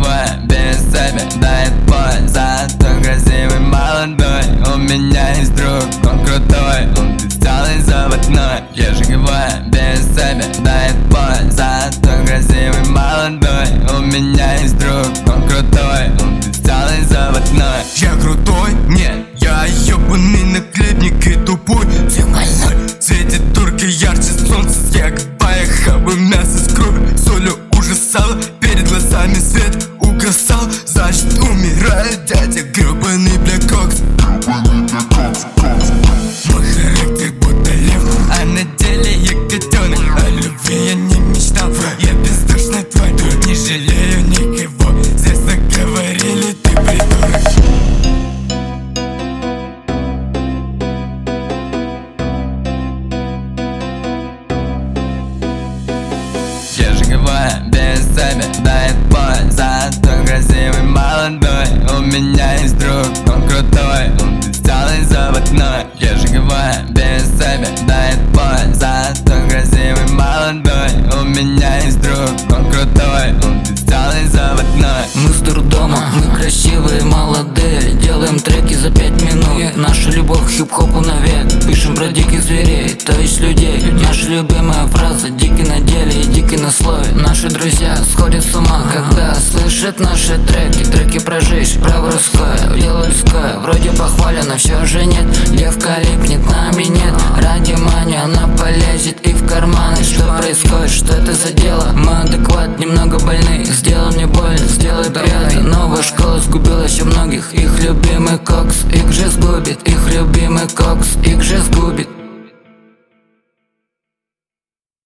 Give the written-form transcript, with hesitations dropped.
живой, без себя дает бой. Зато красивый молодой. У меня есть друг, он крутой, он специальный заводной. Я живой, без себя дает бой. Зато красивый молодой. У меня есть друг, он крутой, он специальный заводной. Я крутой? Нет, я ебаный наклепник и тупой. Все больной. Светит турки ярче солнца, снеговая хаба, мясо с кровью, солью ужасало. Перед глазами свет угасал, значит умирает дядя гребаный блякокс. Мой характер будто лев, а на деле я котенок. О любви я не мечтал, я бездушный твой друг. Не жалею никого, здесь заговорили, ты придурок. Я живая, без себя дает бой. Зато красивый молодой. У меня есть друг, он крутой, он специальный заводной. Я живая, без себя дает бой. Зато красивый молодой. У меня есть друг, он крутой, он специальный заводной. Мы с дурдома, мы красивые, молодые. Делаем треки за 5 минут. Наша любовь к хип-хопу навек. Пишем про диких зверей, то есть людей. Наша любимая фраза: дикий на деле и дикий на слове. Наши друзья сходят с ума, когда слышат наши треки. Треки про жизнь, про воровское, дело людское. Вроде похвалено, все же нет. Девка липнет, нами нет. Ради мани она полезет и в карманы. Что происходит, что это за дело? Мы адекват, немного больны. Сделал мне больно, сделай приятно. Новая школа сгубила еще многих. Их любимый кокс, их же сгубит. Их любимый кокс, их же сгубит.